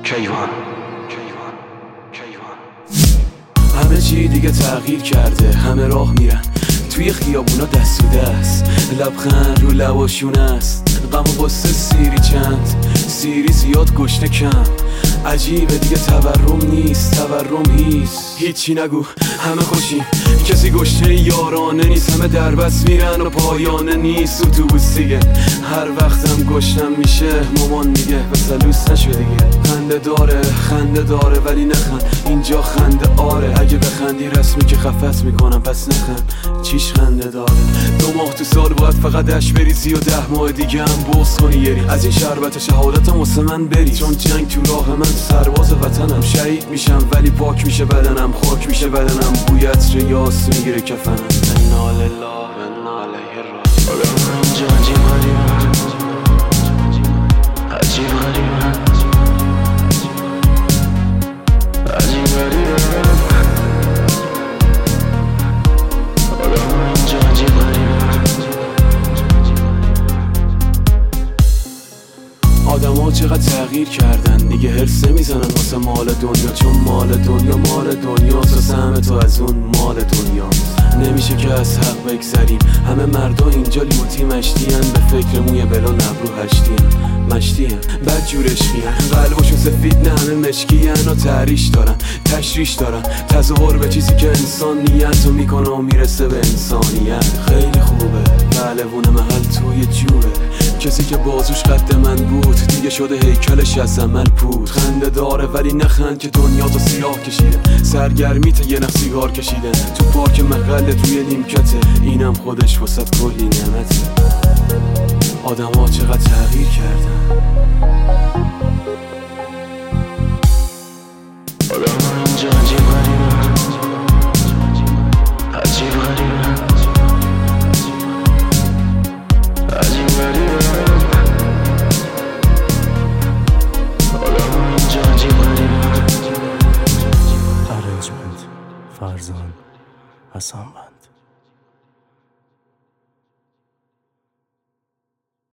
کیوان. همه چی دیگه تغییر کرده، همه راه میرن توی خیابونا دست و دست، لبخند رو لباشون است، غم و غصه سیری چند، سیری زیاد گشنه کم. عجیبه دیگه تورم نیست، تورم هیچی نگو همه خوشیم، کسی گشنه یارانه نیست، همه در بس میرن و پایانه نیست. اتوبوس دیگه هر وقتم گشنم میشه مامان میگه بسلوس نشو دیگه. خنده داره ولی نخند، اینجا خنده آره، اگه بخندی رسمی که خفت میکنم پس نخند. چیش خنده داره؟ 2 ماه تو سال باید فقط دشت بریزی و 10 ماه دیگه هم بغض کنی یری، از این شربت شهادتم واسه من بری، چون جنگ تو راه من سرباز وطنم. شهید میشم ولی پاک میشه بدنم، خاک میشه بدنم، بوی عطر یاس میگیره کفنم. انا لله و انا علیه راجعون. اینجا عجیب غریبه، عجیب غریبه، عجیب غریبه، اینجا عجیب غریبه. آدم‌ها چقدر تغییر کردن دیگه، هرس نمیزنن واسه مال دنیا، چون مال دنیاست و سهم تو از اون مال دنیاست. نمیشه که از حق بگذریم، همه مردا اینجا لیموتی مشتین، به فکر موی بلا نبرو مشتین بد جور عشقین، قلبشون سفید نه همه مشکین و تحریش دارن، تشریش دارن، تظاهر به چیزی که انسان نیت رو میکنه و میرسه به انسانیت. خیلی خوبه پهلوون محل توی جوه، کسی که بازوش قد من بود دیگه شده هیکلش از عمل پود. خنده داره ولی نخند که دنیا تو سیاه کشیده، سرگرمیت یه نخ سیگار کشیدن تو پارک مقله توی نیمکته، اینم خودش واسط کلی نعمته. آدم‌ها چقدر تغییر کردن. اینجا عجیب غریبه، عجیب غریبه، عجیب غریبه، اینجا عجیب غریبه. Arrangement فرزان حسن.